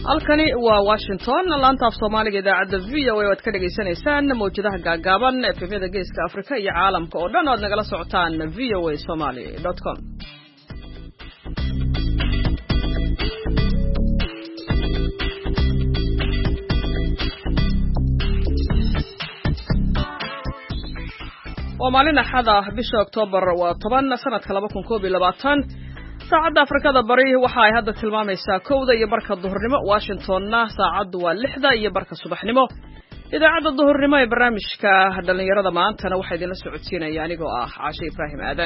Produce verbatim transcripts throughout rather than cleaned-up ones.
halkani waa Washington laanta af Soomaaliga idaacada V O A oo aad ka dhageysanaysaan mowjadaha gaagaaban ee efemyada geeska Afrika iyo caalamka oo dhan oo aad nagala socotaan v o a somali dot com. waa maalin axad ah bisha Oktoobar waa toban sanadka laba kun koob iyo labaatan saacadda Afrikada Bari waxa ay hadda tilmaamaysaa kowda iyo barka duhurnimo Washingtonna saacaddu waa lixda iyo barka subaxnimo idaacadda duhurnimo ee barnaamijka dhalinyarada maantana waxa idin la socodsiinaya anigoo ah Caashe Ibrahim Aadan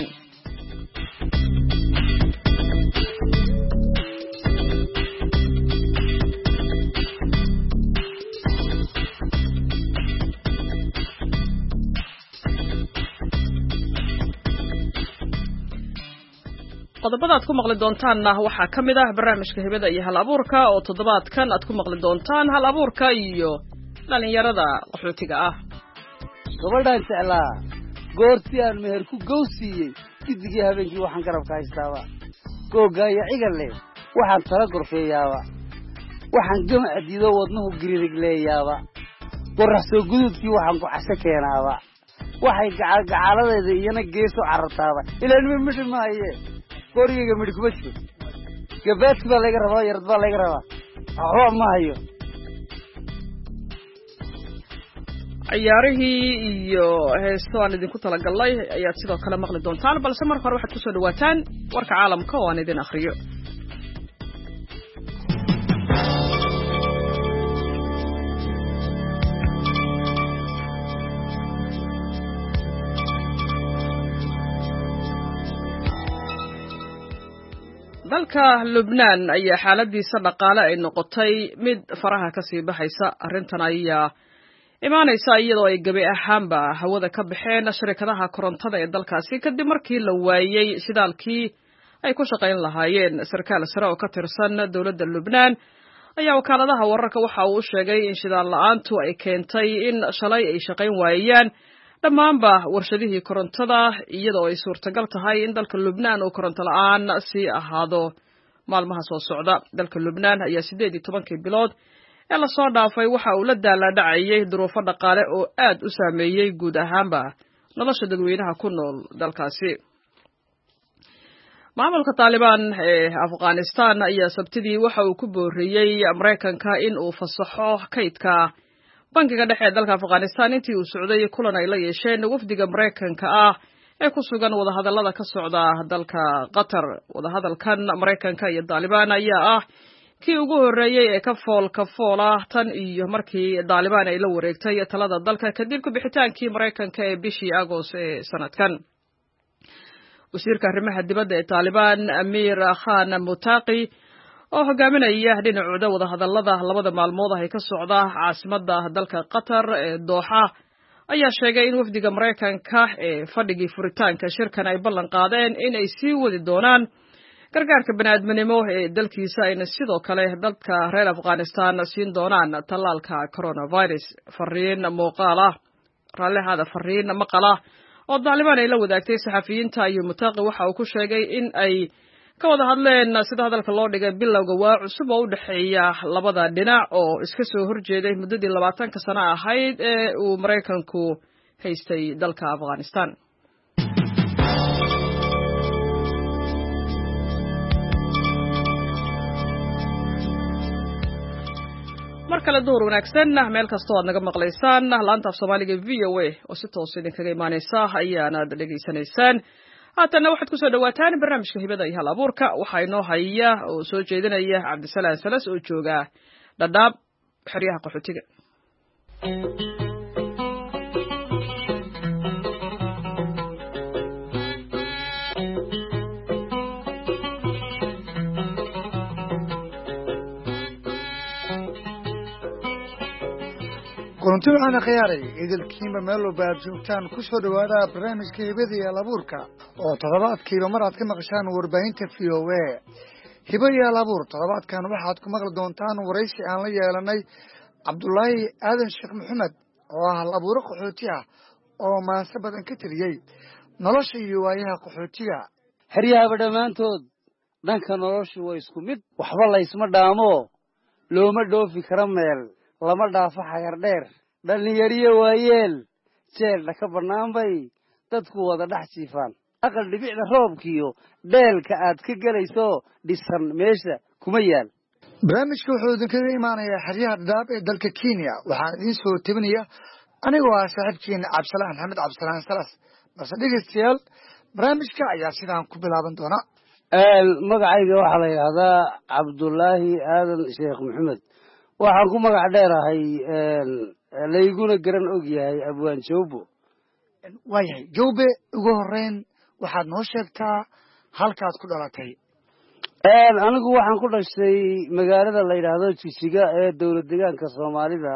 qodobada aad ku maqli doontaanna waxaa ka mid ah barnaamijka hibada iyo hal abuurka oo toddobaadkan aad ku maqli doontaan hal abuurka iyo dhalinyarada qaxootiga ah gabadhaan jeclaa goortii aan meher ku gowsiiyey gidigii habeenkii waxaan garabka haystaaba googaaya cigal leh waxaan tala gorfeeyaaba waxaan gamaca diido wadnuhu giririg leeyaaba qorax soo gudubkii waxaan ku casho keenaaba waxay gacaladeeda iyana geeso carartaaba ilaa nima midhi maaye qorigayga midhi kuma jiro gabaadki baa layga rabaa yarad baa layga rabaa waxba ma hayo ciyaarihii iyo heesto aan idinku talagalnay ayaad sidoo kale maqli doontaan balse marka hore waxaad kusoo dhawaataan warka caalamka oo aan idin akhriyo dalka Lubnaan ayaa xaaladiisa dhaqaale ay noqotay mid faraha ka sii baxaysa arrintan ayaa imaanaysa iyadoo ay gabi ahaanba hawada ka baxeen shirkadaha korontada ee dalkaasi kadib markii la waayay shidaalkii ay ku shaqayn lahaayeen sarkaal sare oo ka tirsan dowladda Lubnaan ayaa wakaaladaha wararka waxa uu sheegay in shidaal la'aantu ay keentay in shalay ay shaqayn waayaan dhammaanba warshadihii korontada iyadoo ay suurtagal tahay in dalka Lubnaan uu koronto la'aan sii ahaado maalmaha soo socda dalka Lubnaan ayaa siddeed iyo tobankii bilood ee la soo dhaafay waxa uu la daaladhacayay duruufo dhaqaale oo aad u saameeyay guud ahaanba nolosha dadweynaha ku nool dalkaasi maamulka Taliban ee Afghanistan ayaa sabtidii waxa uu ku booriyay Mareykanka in uu fasaxo kaydka bankiga dhexe dalka Afghanistan intii uu socday kulan ay la yeesheen wafdiga Mareykanka ah ee ku sugan wadahadallada ka socda dalka Qatar wadahadalkan Mareykanka iyo Taliban ayaa ah kii ugu horeeyay ee ka fool ka foola tan iyo markii Taliban ay la wareegtay talada dalka kadib ka bixitaankii Mareykanka ee bishii Agost ee sanadkan wasiirka arrimaha dibadda ee Taliban Amir Khan Mutaqi oo hogaaminaya dhinacooda wadahadallada labada maalmood ay ka socda caasimadda dalka Qatar ee Doha ayaa sheegay in wafdiga Mareykanka ee fadhigii furitaanka shirkan ay ballan qaadeen in ay sii wadi doonaan gargaarka bani'aadminimo ee dalkiisa ayna sidoo kale dadka reer Afghanistan siin doonaan tallaalka coronavirus fariin muuqaal ah raallihada fariin maqal ah oo Taliban ay la wadaagtay saxafiyiinta iyo Mutaqi waxa uu ku sheegay in ay ka wada hadleen sida hadalka loo dhigay bilowga waa cusub oo u dhaxeeya labada dhinac oo iska soo horjeeday muddadii labaatanka sano ahayd ee uu Mareykanku haystay dalka Afghanistan markale door wanaagsan meel kasta oo aad naga maqlaysaan laanta af Soomaaliga V O A oo si toos idin kaga imaanaysa ayaana dhageysanaysaan haatana waxaad ku soo dhawaataan barnaamijka hibada iyo hal abuurka waxa inoo haya oo soo jeedinaya Cabdisalaam Salas oo jooga Dhadhaab xeryaha qaxootiga kulanti waxaana khiyaaray idilkiinba meel walba aad joogtaan ku soo dhawaada barnaamijka hibada iyo hal abuurka oo toddobaadkiiba mar aad ka maqashaan warbaahinta V O A hiba iyo hal abuur toddobaadkan waxaad ku maqli doontaan waraysi aan la yeelanay Cabdullaahi Aadan Sheekh Maxamed oo ah hal abuuro qaxooti ah oo maanse badan ka tiriyey nolosha iyo waayaha qaxootiga xeryaaba dhammaantood dhanka noloshu waa isku mid waxba la isma dhaamo looma dhoofi kara meel lama dhaafo xagar dheer dhallinyariyo waayeel jeelna ka bannaan bay dadku wada dhex jiifaan aqal dhibicda roobkiyo dheelka aad ka gelayso dhisan meesha kuma yaal barnaamijka wuxuu idinkaga imaanayaa xeryaha dhadhaab ee dalka kenya waxaan idiin soo tebinayaa anigoo ah saaxiibkiina cabdisalaan maxamed cabdisalaan salas balse dhegeystayaal barnaamijka ayaa sidaan ku bilaaban doona magacayga waxaa la yidhaahdaa cabdullaahi aadan sheekh maxamed waxaan ku magac dheerahay layguna garan og yahay abwaan jawbo waayahay jawbe ugu horeyn waxaad noo sheegtaa halkaad ku dhalatay anigu waxaan ku dhashay magaalada la yidhaahdo jijiga ee dowlad deegaanka soomaalida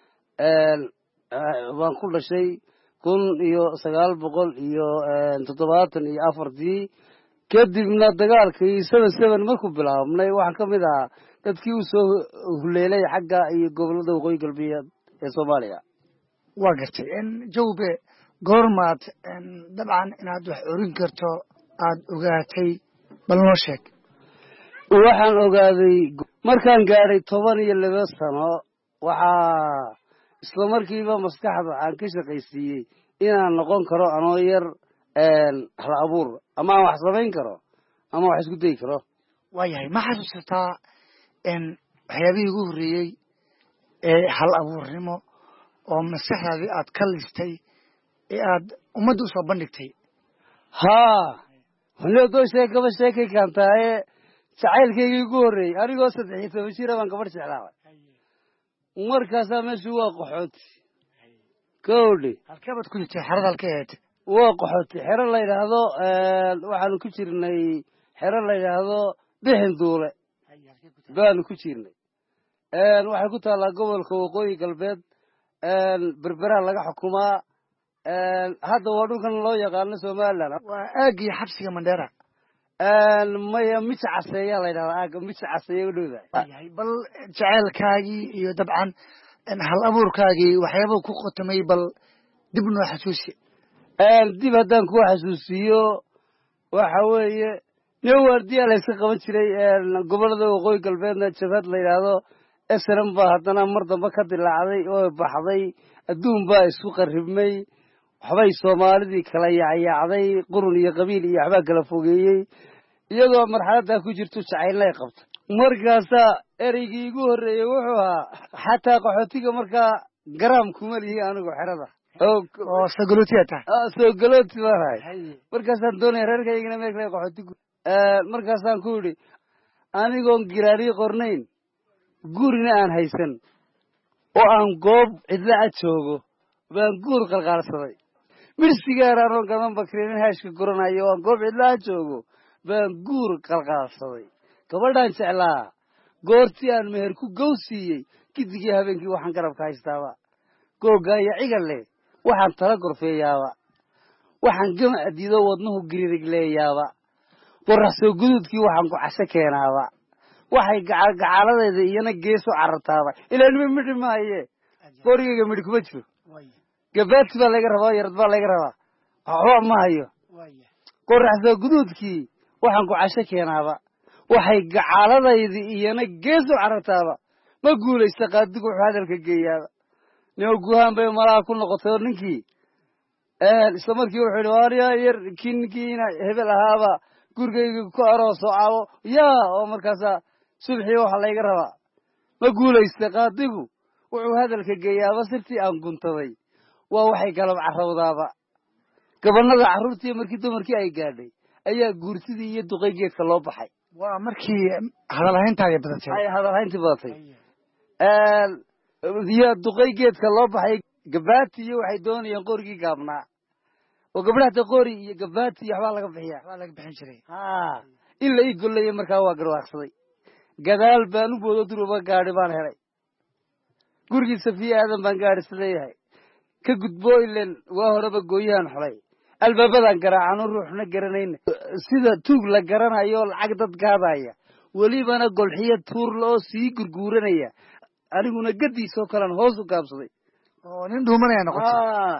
baan ku dhashay kun iyo sagaal boqol iyo toddobaatan iyo afartii kadibna dagaalkii seven seven markuu bilaabnay waxaan ka mid ahaa dadkii u soo huleelay xagga iyo gobollada waqooyi galbeed ee soomaaliya waa gartay jawbe goormaad dabcan inaad wax orin karto aada ogaatay bal noo sheeg waxaan ogaaday markaan gaadhay toban iyo laba sano waxaa isla markiiba maskaxda aan ka shaqaysiiyey inaan noqon karo anoo yar hal abuur ama aan wax samayn karo ama wax isku dayi karo waayahay ma xasuusataa waxyaabihii ugu horreeyey ee hal abuurnimo oo maskaxdaadii aad ka listay ee aad ummadda usoo bandhigtay haa hleedoo sheekaba sheekay kaantaaye jacaylkaygii ugu horreeyey anigoo saddex iyo toban jira baan gabadh jeclaabay markaasaa meeshu waa qaxooti kowdhi halkeebaad ku jirtay xerada halka ahayd waa qaxooti xero la yidhaahdo waxaanu ku jirnay xero la yidhaahdo bixin duule baanu ku jirnay waxay ku taallaa gobolka waqooyi galbeed berberaha laga xukumaa hadda waa dhulkan loo yaqaano somalilan waa aagii xabsiga mandheera maya mija caseeyaa la yidhahdaa aaga mija caseeya u dhowdahay bal jaceylkaagii iyo dabcan hal abuurkaagii waxyaabuu ku qotamay bal dib noo xasuusi dib haddaan ku xasuusiyo waxa weeye nin waardiyaa layska qaban jiray gobollada waqooyi galbeedna jabhad la yidhaahdo esran baa haddana mar dambe ka dilaacday oo baxday adduun baa isku qarribmay waxbay soomaalidii kala yacyaacday qurun iyo qabiil iyo waxbaa kala fogeeyey iyadoo marxaladdaa ku jirto jacaylnay qabta markaasaa ereygii igu horreeyey wuxuu ahaa xataa qaxootiga markaa garaam kuma lihi anigu xerada oo sogolotiya tahay sogoloti baan ahay markaasaan doonaya reerkaygana meekla qaxootigu markaasaan ku yidhi anigoon giraari qornayn gurina aan haysan oo aan goob cidlaca joogo baan guur qalqaalsaday mirsigaan aanoo gadan bakriinin haashka guranayo oo aan goob cidlaca joogo baan guur qalqaalsaday gabadhaan jeclaa goortii aan meher ku gow siiyey gidigii habeenkii waxaan garabka haystaaba googaaya cigal leh waxaan tala gorfeeyaaba waxaan gama adido wadnuhu giririgleeyaaba qorax soo guduudkii waxaan ku casho keenaaba waxay gacaaladayda iyana geeso carartaaba ilaa nima midhi maaye qorigayga midhi kuma jiro gabaadki baa layga rabaa yarad baa layga rabaa waxba ma hayo qorax soo guduudkii waxaan ku casho keenaaba waxay gacaaladayda iyana geeso carartaaba ma guulaysta qaadigu wuxuu hadalka geeyaaba nima guhaan bay malaha ku noqotay oo ninkii isla markii wuxuu yidhi waaryaa yar kii ninkiina hebel ahaaba gurigayga ku arooso caawo yaa oo markaasaa subxii waxa layga rabaa ma guulaysta qaadigu wuxuu hadalka geeyaaba sirtii aan guntaday waa waxay galab carrawdaaba gabanada carruurtii markii dumarkii ay gaadhay ayaa guurtidii iyo duqay geedka loo baxay waa markii hadalhayntaadii badatay ay hadalhayntii badatay iyo duqay geedka loo baxay gabaati iyo waxay doonayeen qorigii gaabnaa oo gabdhahta qori iyo gabaati iyo waxbaa laga bixiya waxbaa laga bixin jiray ha in la ii gollaya markaa waa garwaaqsaday gadaal baan u boodo duruba gaadhi baan helay gurigii safiya aadan baan gaadhis leeyahay ka gudboo ilen waa horeba gooyahan xolay albaabadaan garaacano ruuxna garanayna sida tuug la garanayo lacag dad gaadaya welibana golxiya tuurla oo sii gurguuranaya aniguna gadiisoo kalean hoos u gaabsaday oo nin dhuumanaya noqotay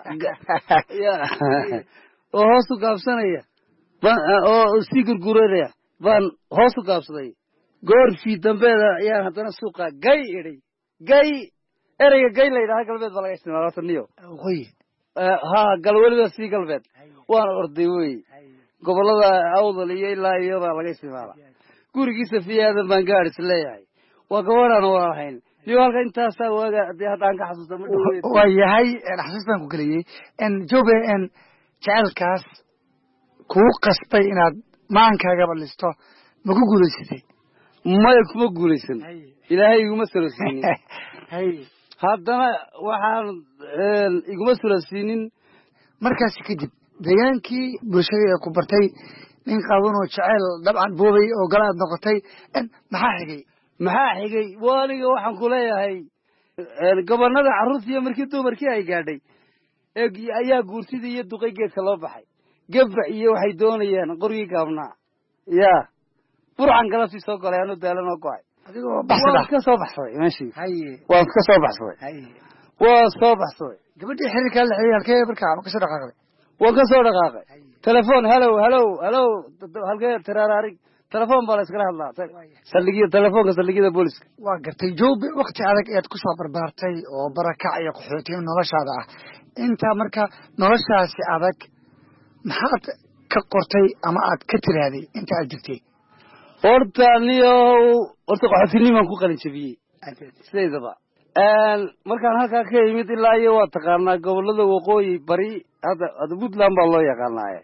oo hoos u gaabsanaya oo sii gurguuranaya baan hoos u gaabsaday goor fii dambeeda ayaan haddana suuqa gay idhay gay ereyga gay la yidhaha galbeed baa laga isticmaala taniyo waqooyi haa gal weliba sii galbeed waana orday wey gobollada awdal iyo ilaa iyo baa laga isticmaala gurigiisa fiyaadan baan gaadh is leeyahay waa gabadhaan waa lahayn niyo halka intaasaa waaga dee haddaan ka xasuusta ma dhaweyd waa yahay xasuus baan ku geliyey jobe jecelkaas kuu qasbay inaad maankaagaba listo ma ku guulaysatay maya kuma guulaysan ilaahay iguma salosiinin haddana waxaan iguma salosiinin markaasi kadib deegaankii bulshada ee ku bartay nin qaban oo jecel dabcan boobay oo galaad noqotay maxaa xigay maxaa xigay waaniga waxaan ku leeyahay gobolnada carruurtiiyo markii dumarkii ay gaadhay ayaa guurtidii iyo duqay geedka loo baxay gabax iyo waxay doonayaan qorgii gaabnaa yaa burcan galabtii soo golay anuu daalan oo go-ay waan iska soo baxsaday meeshii waan iska soo baxsaday waan soo baxsaday gabadhii xiriirkaa la xiriir halkee markaa ma kasoo dhaqaaqday waan ka soo dhaqaaqay telefoon halow halow halow halkee tiraaraarig telefoon baa la iskala hadlaa saldhigyada telefoonka saldhigyada booliska waa gartay joobe wakti adag ayaad kusoo barbaartay oo barakac iyo qaxootiyo noloshaada ah intaa marka noloshaasi adag maxaad ka qortay ama aad ka tiraaday inta aad jirtay horta niyo horta qaxootinimaan ku qalin jabiyey sidaydaba markaan halkaa ka yimid ilaa iyo waa taqaanaa gobollada waqooyi bari hadda hadda puntland baa loo yaqaanaaye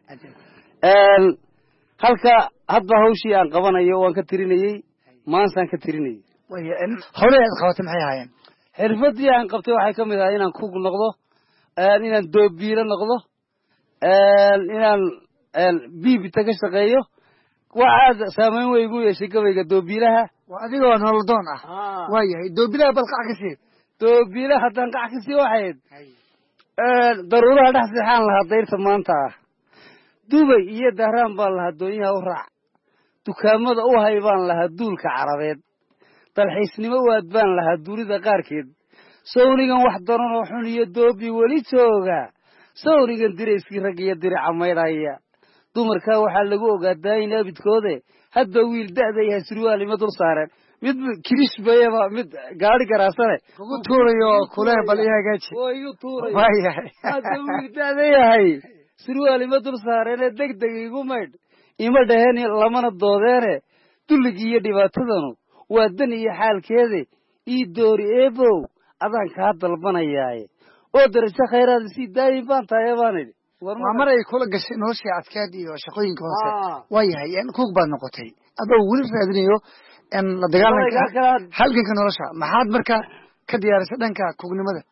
halka hadba hawshii aan qabanayo waan ka tirinayey maansaan ka tirinayey hawlahii aad qabatay maxay ahaayeen xirfadii aan qabtay waxay ka mid ahay inaan kug noqdo inaan doobiilo noqdo inaan biibita ka shaqeeyo waxaad saamayn wey igu yeeshay gabayga doobiilaha waa adigoo nolodoon ah waa yahay doobilaha bal qac ka sii doobiilaha haddaan qac ka sii waxayd daruuraha dhex seexaan lahaa dayrta maanta ah dubay iyo dahraan baan lahaa doonyaha u raac dukaamada u hay baan lahaa duulka carabeed dalxiisnimo waad baan lahaa duulida qaarkeed sawrigan wax daran oo xun iyo doobi weli jooga sawrigan dirayskii rag iyo dirica maydhaya dumarkaa waxaa lagu ogaa daayin abidkoode hadba wiil da'da yahay surwaal ima dul saareen mid kirish bayaba mid gaari garaasane kugu tuurayo kule bal i hagaaji oo igu tuuray waayahay hadba wiil da'da yahay surwaal ima dul saareene deg deg igu maydh ima dhaheen lamana doodeene dulligii iyo dhibaatadanu waa dan iyo xaalkeede ii doori eebow adaan kaa dalbanayaaye oo darajo khayraada sii daayin baan tahay baan idhi waa mar ay kula gashay noloshii adkeed iyo shaqooyinka hoose waa yahay kuug baad noqotay adoo weli raadinayo la dagaalanka halganka nolosha maxaad marka ka diyaarisay dhanka kuugnimada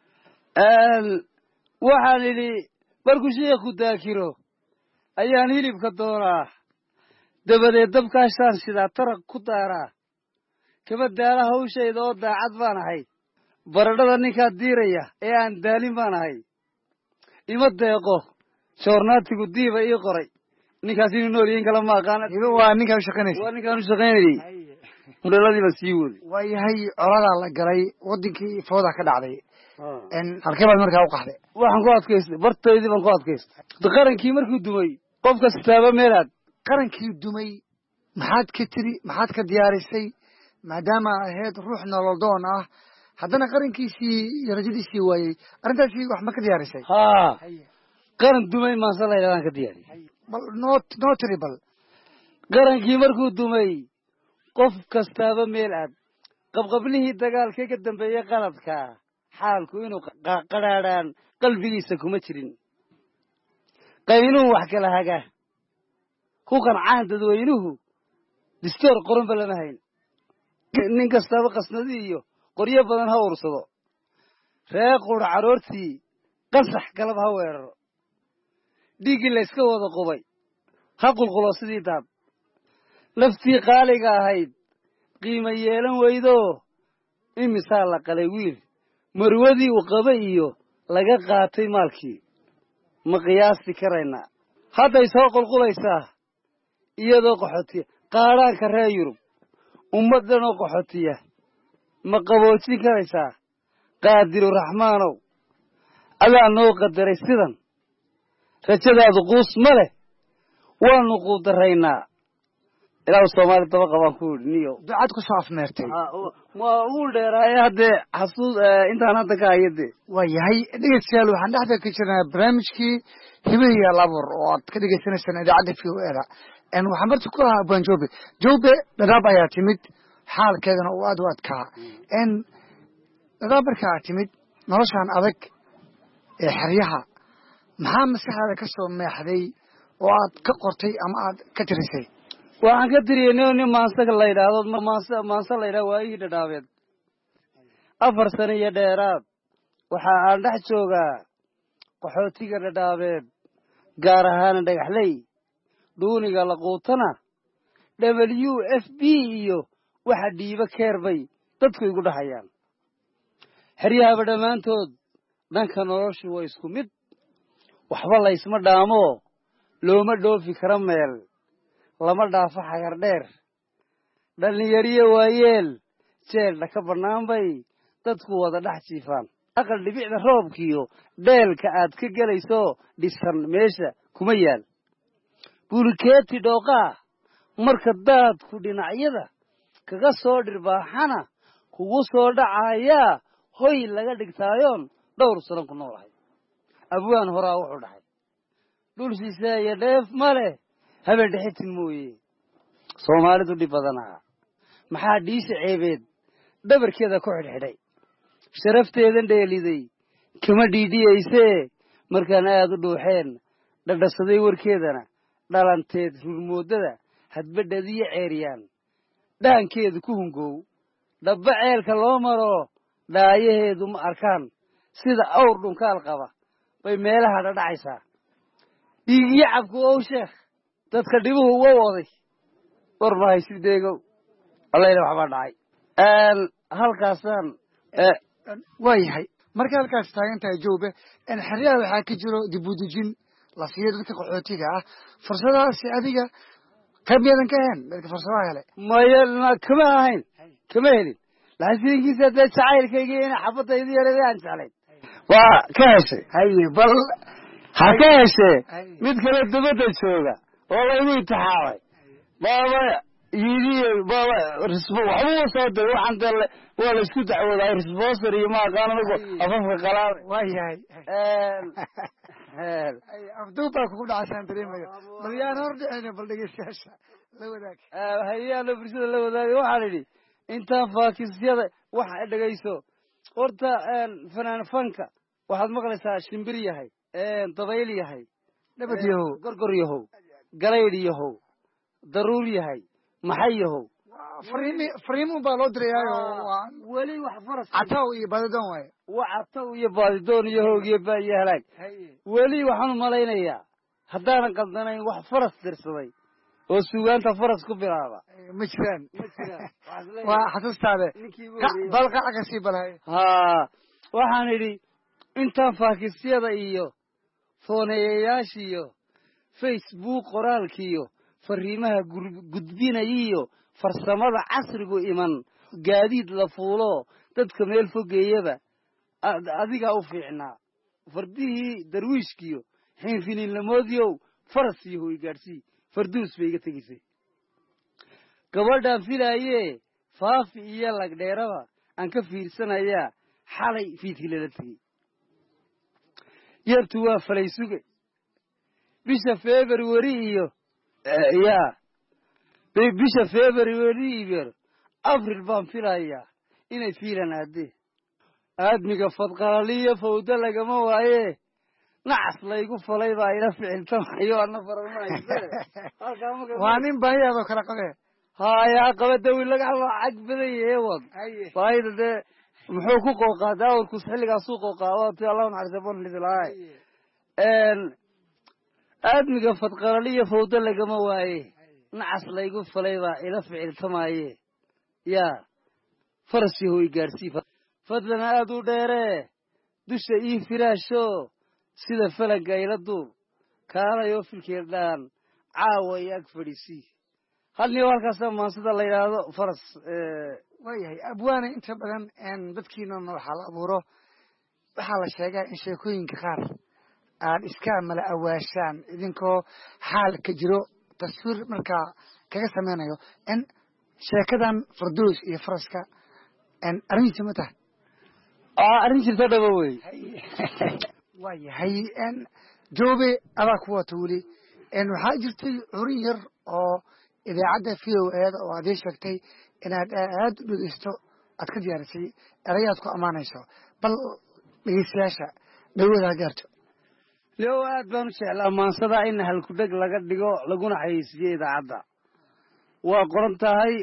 waxaan idhi markuu sheekhu daakiro ayaan hilibka doonaa dabadeed dabkaashaan sidaa taraq ku daaraa kaba daala hawshayda oo daacad baan ahay baradhada ninkaa diiraya ee aan daalin baan ahay ima deeqo joornaatigu diiba ii qoray ninkaas inuu nool yihin kala ma aqaan waa ninkaan u shaqaynaysa waa ninkaan u shaqaynayay mudhaladii baan sii waday waa yahay coladaa la galay wadankii foodaa ka dhacday halkee baad markaa u qaxday waxaan ku adkaystay bartaydii baan ku adkaystay qarankii markuu dumay qof kastaaba meelaad qarankii dumay maxaad ka tiri maxaad ka diyaarisay maadaama ahayd ruux nololdoon ah haddana qarankiisii iyo rajadiisii waayey arrintaasi wax ma ka diyaarisay haa qaran dumay maansa la yidhahdaan ka diyaariyay bal not notary bal qarankii markuu dumay qof kastaaba meel aad qabqablihii dagaalkee ka dambeeyey qaladka xaalku inuu qadhaadhaan qalbigiisa kuma jirin qaynuun wax kala haga ku qancaan dadweynuhu distoor qoranba lama hayn nin kastaaba qasnadii iyo qoryo badan ha ursado ree qura caroortii qasax galab ha weeraro dhiiggii layska wada qubay ha qulqulo sidii daad laftii qaaliga ahayd qiimo yeelan weydoo imisaa la qalay wiil marwadii uu qabay iyo laga qaatay maalkii ma qiyaasti karaynaa hadday soo qulqulaysaa iyadoo qaxootiya qaadhaanka reer yurub ummad dhan oo qaxootiya ma qaboojin karaysaa qaadiru raxmaanow adaa noo qadaray sidan rajadaadu quus ma leh waanu quudaraynaa ilaa Soomaali tabaqa baan ku niyo ducad ku soo afmeertay ma uu dheeraay hadde xasuus intaan hadda ka hayade waa yahay dhegeystayaal waxaan dhexda ka jirnaa barnaamijkii Hibe iyo Hal-abuur oo aad ka dhegeysanaysaan idaacadda V O A da en waxaan marti ku ahaa Abwaan Joobe Joobe Dhadhaab ayaa timid xaalkeedana uu aad u adkaa en Dhadhaab markaa timid noloshaan adag ee xeryaha maxaa maskaxdaada ka soo meexday oo aad ka qortay ama aad ka tirisay waxaan ka tiriyay nin maansaga la yiraahdo maansa maansa la yiraahdo waayii Dhadhaabeed afar sano iyo dheeraad waxa aan dhex joogaa qaxootiga Dhadhaabeed gaar ahaan dhagaxley duuniga la quutana W F B iyo waxa dhiiba keerbay dadku igu dhaxayaan xeryaha dhamaantood dhanka noloshu way isku mid waxba la isma dhaamo looma dhoofi kara meel lama dhaafo xagar dheer dhalinyariyo waayeel jeelda ka bannaan bay dadku wada dhex jiifaan aqal dhibicda roobkiyo dheelka aad ka gelayso dhisan meesha kuma yaal bulkeeti dhooqaa marka daadku dhinacyada kaga soo dhirbaaxana kugu soo dhacayaa hoy laga dhigtaayoon dhowr sano ku noolahay abwaan horaa wuxuu dhahay dhul shisheeye dheef male habeen dhexetin mooye Soomaalidu dhib badanaa maxaa dhiisha ceebeed dhabarkeeda ku xidhxidhay sharafteedan dheeliday kama dhiidhiyeyse markaan aad u dhuuxeen dhadhasaday warkeedana dhalanteed rurmoodada hadbadhadiyo ceeriyaan dhaankeedu ku hungow dhabba ceelka loo maro dhaayaheedu ma arkaan sida awr dhunkaal qaba bay meelaha dhadhacaysaa dhiigiyo cabku ow sheekh dadka dhibuhu waa waday war ma haysideegow allayna waxbaa dhacay halkaasaan waa yahay marka halkaas taagan tahay Joobe in xeryaha waxaa ka jiro dib u dejin la siiyo dadka qaxootiga ah fursadahaasi adiga qayb yadan ka heen dadka fursadaha hele maya kama ahayn kama helin laakiinkiisa dee jacaylkayga in xabadayda yareeday aan jeclayn waa ka heshay haye bal ha ka heshay mid kale dabadda jooga oo la inuu taxaaway baaba yidi baaba risbo waxba soo day waxaan dal waa la isku dacwooday risbooster iyo ma qaananagu afafka qalaad waa yahay ee ay afduuba ku dhacsan dareemayo bal yaan hor dhicin bal dhageystayaasha la wadaag ee hay'adda bulshada la wadaag waxa la yiri inta faakisyada waxa dhageyso horta fanaan fanka waxaad maqlaysaa shimbir yahay ee dabayl yahay nabad yahow gorgor yahow galeyd yahow daruur yahay maxay yahow fariimi fariimu baa loo dirayaayo wali wax faras cataw iyo baadidoon way waa cataw iyo baadidoon iyo hoogiyo baayo halaag wali waxaan malaynayaa haddaan qaldanayn wax faras dirsaday oo suugaanta faras ku bilaaba ma jiraan waa xasuustaade balqa aqasi balay ha waxaan idhi intaan faakisyada iyo fooneeyayaashiyo Facebook qoraalkiyo fariimaha gudbinayo farsamada casrigu iman gaadiid la fuulo dadka meel fogeeyaba adiga u fiicnaa fardihii darwiishkiyo xiinfinin lamoodiyo farasiyo way gaarsi farduus bay iga tagisay gabadhan filaayee faafi iyo lagdheeraba aan ka fiirsanayaa xalay fiidkii la tagay yartu waa falay suge bisha February iyo yaa bisha February iyo April baan filayaa inay fiilan aadee aadmiga fadqalaliyo fawda lagama waaye nacas laygu falay baa ila ficiltamayo ana faramaayse waa nin baayado kala qabee haya qabada wiil laga lacag baday wad baayda muxuu ku qooqaa daawrku xilligaas uu qooqaa waa tii Allah naxariiso lidlaay een aadmiga fadqalaliyo fawda lagama waaye nacas laygu falay baa ila ficiltamaye ya farasi hooy gaarsi fadlan aad u dheere dusha ii firaasho sida falaga ila duur kaalayo filkeedaan caawa yak fadhisi halni halkaas ma sida la yiraahdo faras ee wayahay abwaana inta badan aan dadkiina waxa la abuuro waxa la sheegaa in sheekooyinka qaar aan iska mala awaashaan idinkoo xaal ka jiro taswiir marka kaga sameynayo in sheekadan fardoos iyo faraska arrinta ma tahay arrin jirta dhaba wey waa yahay joobe adaa ku wata weli waxaa jirtay curin yar oo idaacadda v o eeda oo aad ii sheegtay inaad aad u dhegeysto aad ka diyaarisay erayaad ku ammaanayso bal dhegeystayaasha dhawoodaa gaarto leo aad baan u jeclaa maansada in halkudheg laga dhigo laguna xayeysiiyo idaacadda waa qoran tahay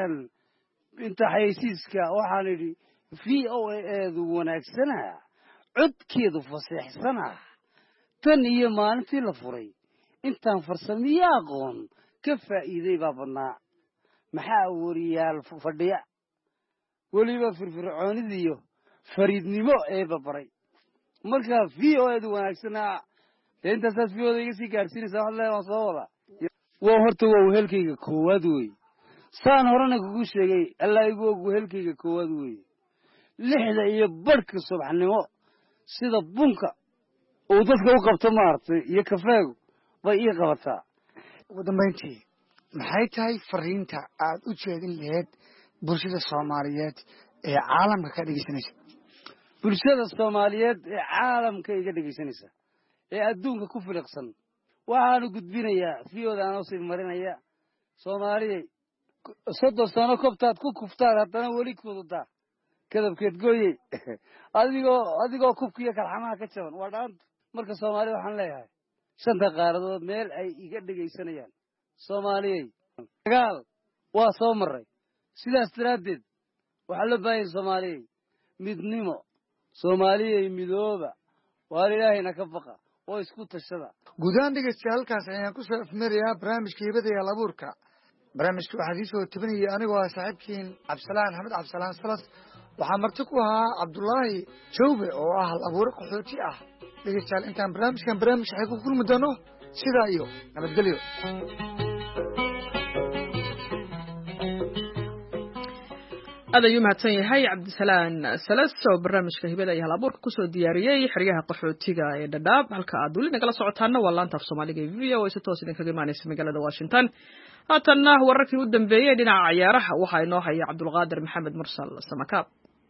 inta xayeysiiska waxaan idhi v o a eedu wanaagsana codkeedu faseexsana tan iyo maalintii la furay intaan farsamiyo aqoon ka faa'iiday baa badnaa maxaa wariyaal fadhiya weliba firfircoonidiyo fariidnimo ee babaray marka v o eedu wanaagsanaa dee intaasaad v oda iga sii gaadhsiinaysaa waxad leedahay waan soo wada waa horta waa wehelkayga koowaad wey saan horena kugu sheegay allaa igu og wehelkayga koowaad wey lixda iyo barhka subaxnimo sida bunka uu dadka u qabto maaragtay iyo kafeegu bay ii qabataa ugu dambayntii maxay tahay fariinta aad u jeedin laheyd bulshada soomaaliyeed ee caalamka ka dhegeysanaysa bulshada soomaaliyeed ee caalamka iga dhegeysanaysa ee adduunka ku filiqsan waxaanu gudbinayaa fiyoda anoo sii marinaya soomaaliyey soddon sano kobtaad ku kuftaan haddana weli kududaa kadabkeed gooyey adigoo adigoo kubkiiyo kalxamaha ka jaban waa dhaanta marka soomaalida waxaan leeyahay shanta qaaradood meel ay iga dhegaysanayaan soomaaliyey dagaal waa soo maray sidaas daraaddeed waxaa loo baahanya soomaaliyey midnimo soomaaliyey midooba waar ilaahayna ka baqa oo isku tashada guudaan dhegeystayaal halkaas ayaan ku soo afmarayaa barnaamijka hibada iyo halabuurka barnaamijka waxaa sii soo tabinayay anigoo ah saaxiibkiin cabdisalaan axmed cabdisalaan salas waxaa marti ku ahaa cabdulaahi jawbe oo ah hal abuure qaxooti ah dhegeystayaal intaan barnaamijkan barnaamij waxay ku kulmi doono sidaa iyo nabadgelyo aad ayuu mahadsan yahay cabdisalaan salas oo barnaamijka hibada iyo halabuurka kusoo diyaariyey xeryaha qaxootiga ee dhadhaab halka aad weli nagala socotaana waa laanta af soomaaliga ee v o a si toos idinkaga imaanaysa magaalada washington haatanna wararkii u dambeeyey dhinaca ciyaaraha waxaa inoo haya cabdulqaadir maxamed mursal samakaab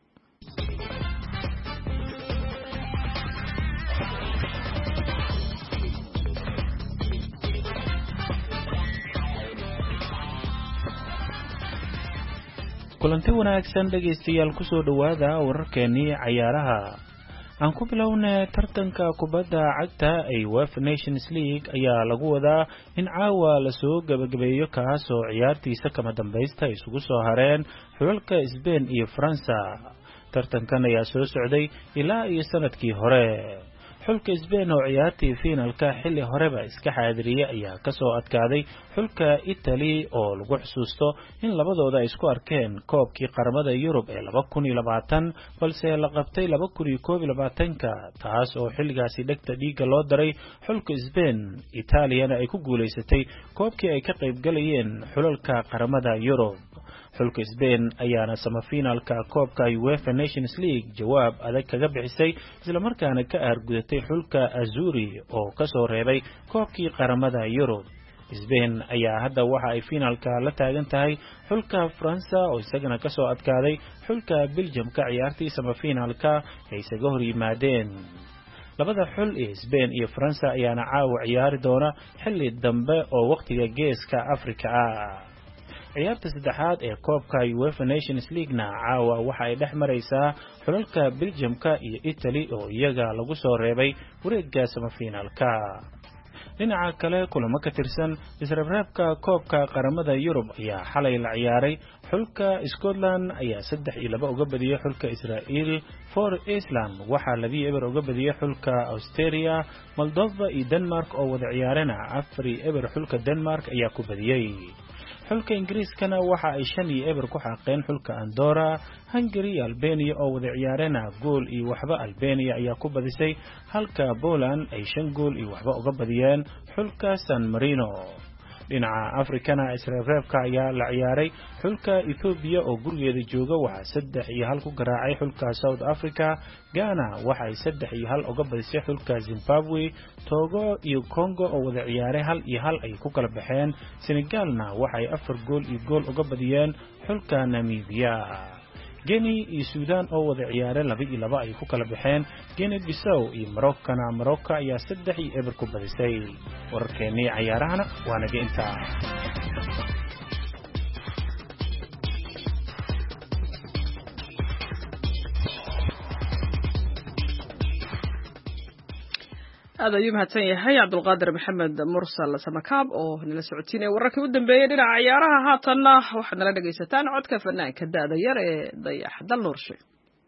kulanti wanaagsan dhegaystayaal ku soo dhowaada wararkeennii cayaaraha aan ku bilownay tartanka kubadda cagta ee UEFA Nations League ayaa lagu wadaa in caawa la soo gabagabeeyo kaas oo ciyaartiisa kama dambaysta isugu soo hareen xulalka Spain iyo France tartankan ayaa soo socday ilaa iyo sanadkii hore xulka Spain oo ciyaartii finalka xilli horeba iska xaadiriyay ayaa ka soo adkaaday xulka Italy oo lagu xusuusto in labadooda ay isku arkeen koobkii qaramada Yurub ee laba kun iyo labaatan balse la qabtay laba kun iyo koob iyo labaatan ka taas oo xilligaasi dhagta dhiiga loo daray xulka Spain Italiana ay ku guuleysatay koobkii ay ka qayb galayeen xulalka qaramada Yurub xulka Spain ayaana semifinalka koobka UEFA Nations League jawaab adag kaga bixisay isla markaana ka aargudatay xulka Azuri oo ka soo reebay koobkii qaramada Yurub Spain ayaa hadda waxa ay finalka la taagan tahay xulka France oo isagana ka soo adkaaday xulka Belgium ka ciyaartii semifinalka ay isaga hor yimaadeen labada xul ee Spain iyo France ayaana caawa ciyaari doona xilli dambe oo waqtiga geeska Afrika ah ciyaarta saddexaad ee koobka UEFA Nations League-na caawa waxa ay dhex maraysaa xulalka Belgium-ka iyo Italy oo iyaga lagu soo reebay wareegga semifinalka dhinaca kale kulamo ka tirsan isreebreebka koobka qaramada Yurub ayaa xalay la ciyaaray xulka Scotland ayaa saddex iyo laba uga badiyay xulka Israel for Iceland waxaa laba eber uga badiyay xulka Australia Moldova iyo Denmark oo wada ciyaarana afar eber xulka Denmark ayaa ku badiyay xulka Ingiriiskana waxa ay shan iyo eber ku xaqeen xulka Andorra Hungary iyo Albania oo wada ciyaarana gool iyo waxba Albania ayaa ku badisay halka Poland ay shan gool iyo waxba uga badiyeen xulka San Marino dhinaca afrikana isreebreebka ayaa la ciyaaray xulka Ethiopia oo gurigeeda jooga waxa saddex iyo hal ku garaacay xulka South Africa. Ghana waxa ay saddex iyo hal uga badisay xulka Zimbabwe. Togo iyo Congo oo wada ciyaaray hal iyo hal ay ku kala baxeen. Senegalna waxa ay afar gool iyo gool uga badiyeen xulka Namibia. Guinea iyo Sudan oo wada ciyaaray laba iyo laba ay ku kala baxeen. Guinea Bissau iyo Morocco Morocco ayaa saddex iyo eber ku badisay. Wararkeennii ciyaarahana waa naga intaa. هذا يوم هتسيحي عبد القادر محمد مرسل سمكاب أو نلسعتيني وركب الدنبيين إلى عيارها هاتنا وحنا لنا جيستان عد كفنان كدا ديار ضيح دلور شيء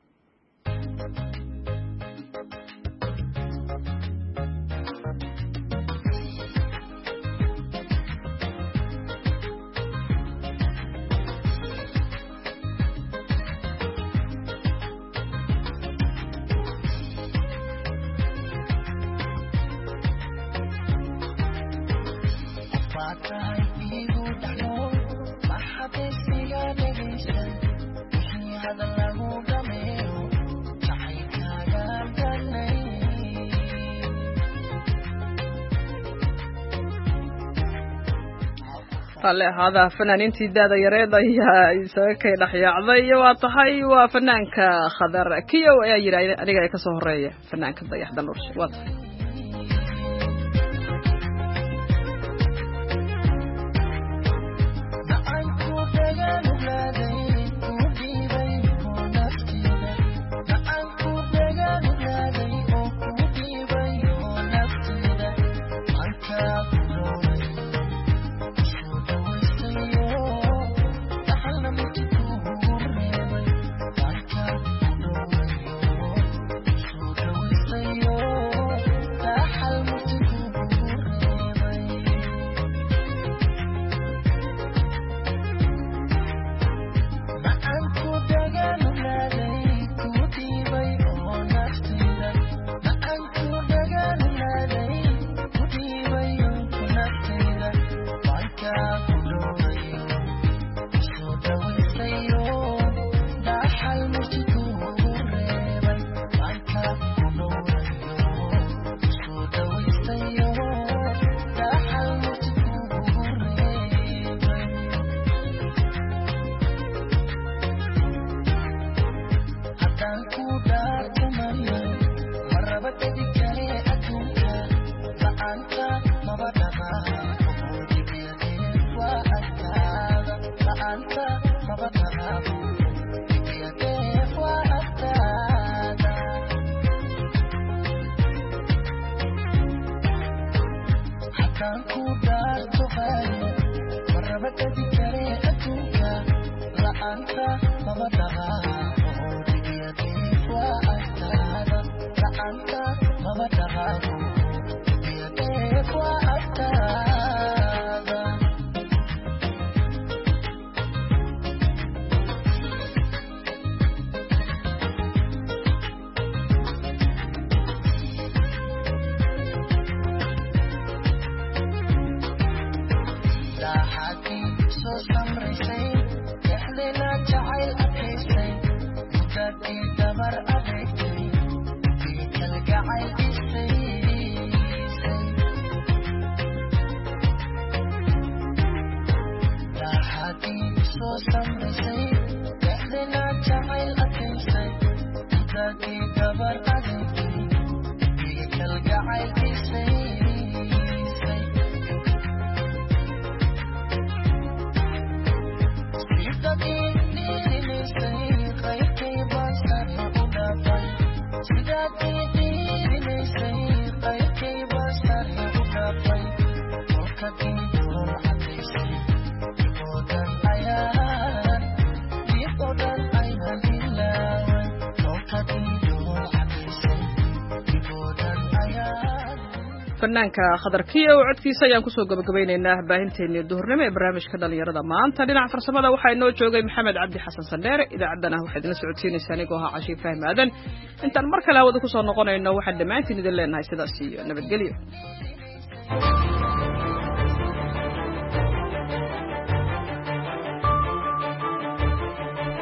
هذا فنان انتي دادا يريد يا سوكي دحياعدي واتحي وفنانك خضر كيو يا يراي aniga ay ka soo horeeya fanaanka dayax dalursh waad fanaanka khadarkiya oo codkiisa ayaan ku soo gabagabaynaynaa baahinteennii duhurnimo ee barnaamijka dhalinyarada maanta dhinaca farsamada waxaa inoo joogay maxamed cabdi xasan sandheere idaacaddana waxaad ina socodsiinaysaa anigoo ahaa cashiif fahmi aadan intaan mar kale hawada ku soo noqonayno waxaan dhammaantiin idin leenahay sidaas iyo nabadgelyo